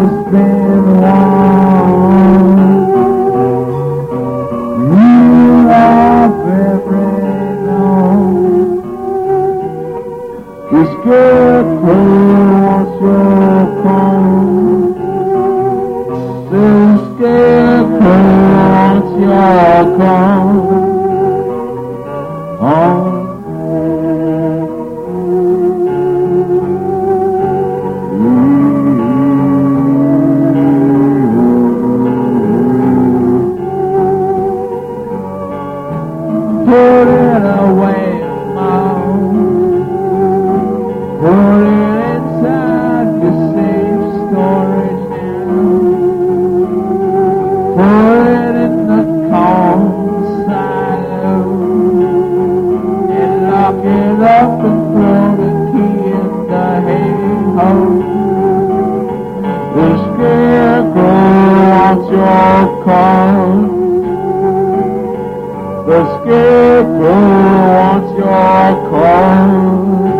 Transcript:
has been won. You have every known. The scarecrow wants your corn. The scarecrow wants your corn. Put it away, Mom. Put it inside your safe storage now. Put it in the cold silo and lock it up and throw the key in the hay-hole. The scarecrow wants your corn. The scarecrow wants your corn.